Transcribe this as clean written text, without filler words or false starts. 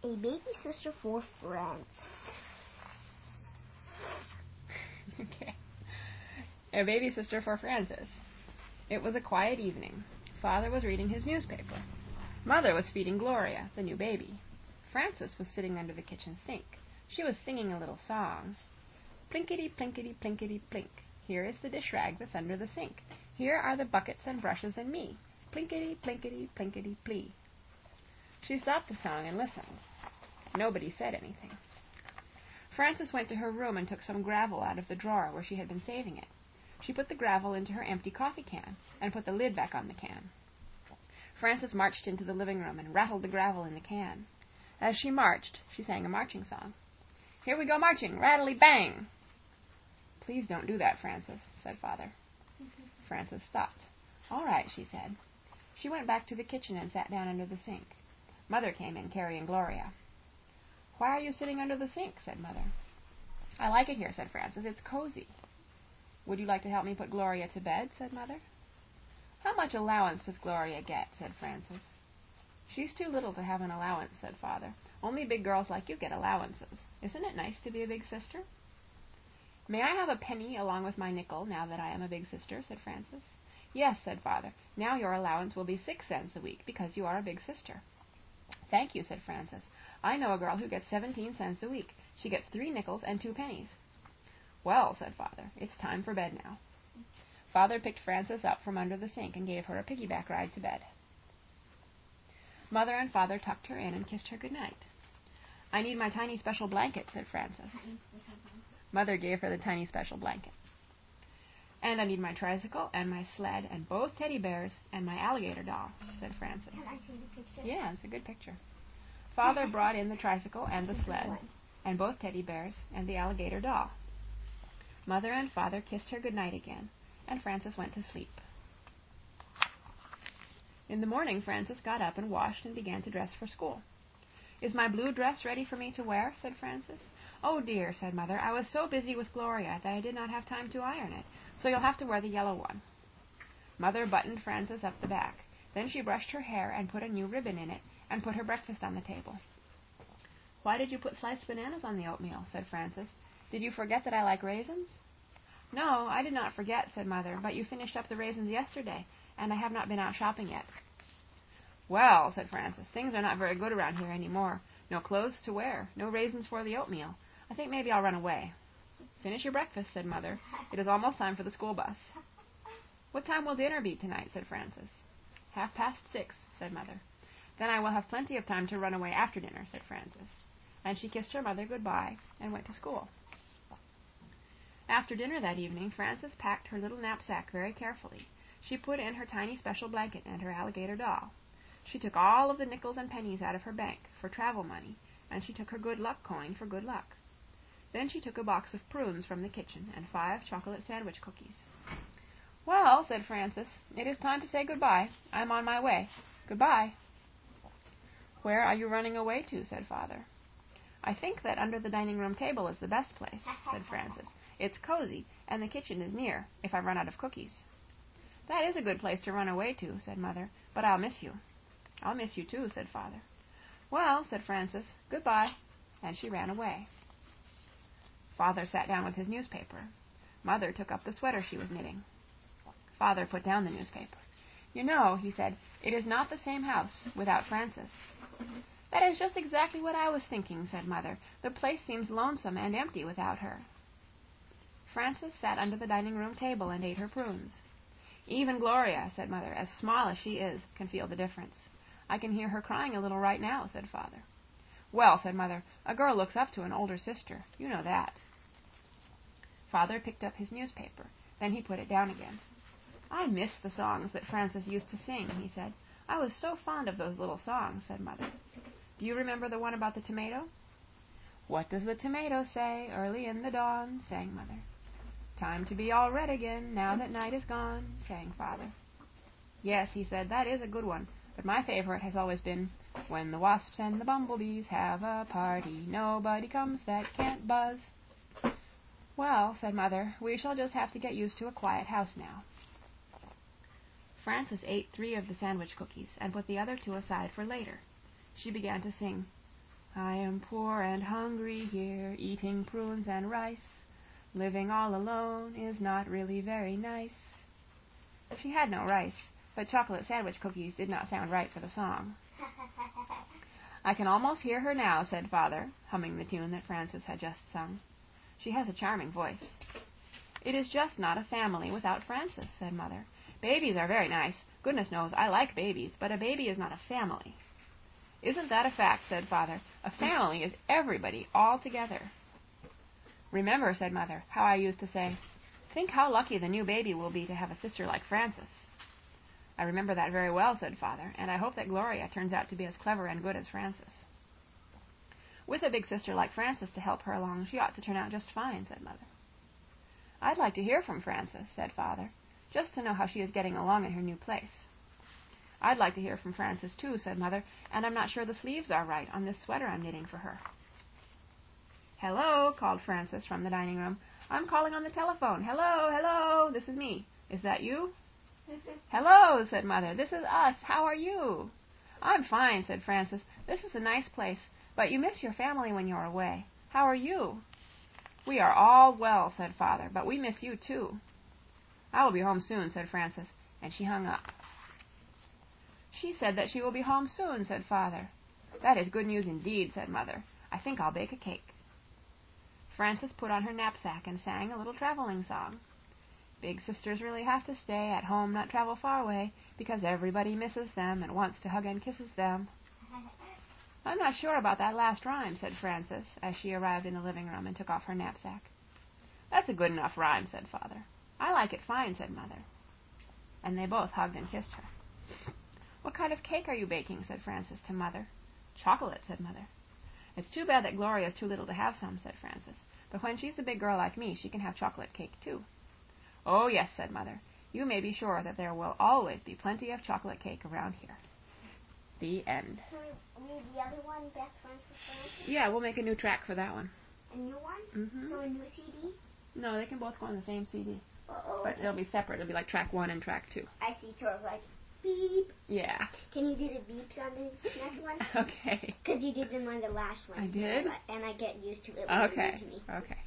A baby sister for Frances. Okay. A baby sister for Frances. It was a quiet evening. Father was reading his newspaper. Mother was feeding Gloria, the new baby. Frances was sitting under the kitchen sink. She was singing a little song. Plinkety, plinkety, plinkety, plink. Here is the dish rag that's under the sink. Here are the buckets and brushes and me. Plinkety, plinkety, plinkety, plee. She stopped the song and listened. Nobody said anything. Frances went to her room and took some gravel out of the drawer where she had been saving it. She put the gravel into her empty coffee can and put the lid back on the can. Frances marched into the living room and rattled the gravel in the can. As she marched, she sang a marching song. Here we go marching, rattly-bang! Please don't do that, Frances, said Father. Frances stopped. All right, she said. She went back to the kitchen and sat down under the sink. Mother came in carrying Gloria. Why are you sitting under the sink? Said Mother. I like it here, said Frances. It's cozy. Would you like to help me put Gloria to bed? Said Mother. How much allowance does Gloria get? Said Frances. She's too little to have an allowance, said Father. Only big girls like you get allowances. Isn't it nice to be a big sister? May I have a penny along with my nickel now that I am a big sister? Said Frances. Yes, said Father. Now your allowance will be 6 cents a week because you are a big sister. Thank you, said Frances. I know a girl who gets 17 cents a week. She gets 3 nickels and 2 pennies. Well, said Father, it's time for bed now. Father picked Frances up from under the sink and gave her a piggyback ride to bed. Mother and Father tucked her in and kissed her good night. I need my tiny special blanket, said Frances. Mother gave her the tiny special blanket. And I need my tricycle and my sled and both teddy bears and my alligator doll, said Frances. Can I see the picture? Yeah, it's a good picture. Father brought in the tricycle and the sled and both teddy bears and the alligator doll. Mother and Father kissed her good night again, and Frances went to sleep. In the morning, Frances got up and washed and began to dress for school. Is my blue dress ready for me to wear? Said Frances. Oh, dear, said Mother, I was so busy with Gloria that I did not have time to iron it, so you'll have to wear the yellow one. Mother buttoned Frances up the back. Then she brushed her hair and put a new ribbon in it and put her breakfast on the table. Why did you put sliced bananas on the oatmeal? Said Frances. Did you forget that I like raisins? No, I did not forget, said Mother, but you finished up the raisins yesterday, and I have not been out shopping yet. Well, said Frances, things are not very good around here any more. No clothes to wear, no raisins for the oatmeal. I think maybe I'll run away. Finish your breakfast, said Mother. It is almost time for the school bus. What time will dinner be tonight? Said Frances. 6:30, said Mother. Then I will have plenty of time to run away after dinner, said Frances. And she kissed her mother good-bye and went to school. After dinner that evening, Frances packed her little knapsack very carefully. She put in her tiny special blanket and her alligator doll. She took all of the nickels and pennies out of her bank for travel money, and she took her good luck coin for good luck. Then she took a box of prunes from the kitchen and 5 chocolate sandwich cookies. Well, said Frances, it is time to say goodbye. I'm on my way. Goodbye. Where are you running away to? Said Father. I think that under the dining-room table is the best place, said Frances. It's cozy, and the kitchen is near, if I run out of cookies. That is a good place to run away to, said Mother, but I'll miss you. I'll miss you too, said Father. Well, said Frances, goodbye, and she ran away. Father sat down with his newspaper. Mother took up the sweater she was knitting. Father put down the newspaper. You know, he said, it is not the same house without Frances. That is just exactly what I was thinking, said Mother. The place seems lonesome and empty without her. Frances sat under the dining-room table and ate her prunes. Even Gloria, said Mother, as small as she is, can feel the difference. I can hear her crying a little right now, said Father. Well, said Mother, a girl looks up to an older sister. You know that. Father picked up his newspaper. Then he put it down again. I miss the songs that Frances used to sing, he said. I was so fond of those little songs, said Mother. Do you remember the one about the tomato? What does the tomato say early in the dawn? Sang Mother. Time to be all red again, now that night is gone, sang Father. Yes, he said, that is a good one, but my favorite has always been, when the wasps and the bumblebees have a party, nobody comes that can't buzz. Well, said Mother, we shall just have to get used to a quiet house now. Frances ate 3 of the sandwich cookies and put the other 2 aside for later. She began to sing, I am poor and hungry here, eating prunes and rice. Living all alone is not really very nice. She had no rice, but chocolate sandwich cookies did not sound right for the song. I can almost hear her now, said Father, humming the tune that Frances had just sung. She has a charming voice. It is just not a family without Frances, said Mother. Babies are very nice. Goodness knows I like babies, but a baby is not a family. Isn't that a fact, said Father. A family is everybody all together. Remember, said Mother, how I used to say, think how lucky the new baby will be to have a sister like Frances. I remember that very well, said Father, and I hope that Gloria turns out to be as clever and good as Frances. With a big sister like Frances to help her along, she ought to turn out just fine, said Mother. I'd like to hear from Frances, said Father, just to know how she is getting along in her new place. I'd like to hear from Frances, too, said Mother, and I'm not sure the sleeves are right on this sweater I'm knitting for her. Hello, called Frances from the dining room. I'm calling on the telephone. Hello, hello, this is me. Is that you? Hello, said Mother. This is us. How are you? I'm fine, said Frances. This is a nice place, but you miss your family when you're away. How are you? We are all well, said Father, but we miss you, too. I will be home soon, said Frances, and she hung up. She said that she will be home soon, said Father. That is good news indeed, said Mother. I think I'll bake a cake. Frances put on her knapsack and sang a little traveling song. Big sisters really have to stay at home, not travel far away, because everybody misses them and wants to hug and kisses them. I'm not sure about that last rhyme, said Frances, as she arrived in the living room and took off her knapsack. That's a good enough rhyme, said Father. I like it fine, said Mother. And they both hugged and kissed her. What kind of cake are you baking? Said Frances to Mother. Chocolate, said Mother. It's too bad that Gloria's too little to have some, said Frances. But when she's a big girl like me, she can have chocolate cake, too. Oh, yes, said Mother. You may be sure that there will always be plenty of chocolate cake around here. The end. Can we read the other one, Best Friends with Frances? Yeah, we'll make a new track for that one. A new one? Mm-hmm. So a new CD? No, they can both go on the same CD. Uh-oh. But they'll be separate. It'll be like track 1 and track 2. I see, sort of like beep. Yeah. Can you do the beeps on this next one? Okay. Because you did them on the last one. I did? And I get used to it when you Okay. read to me. Okay.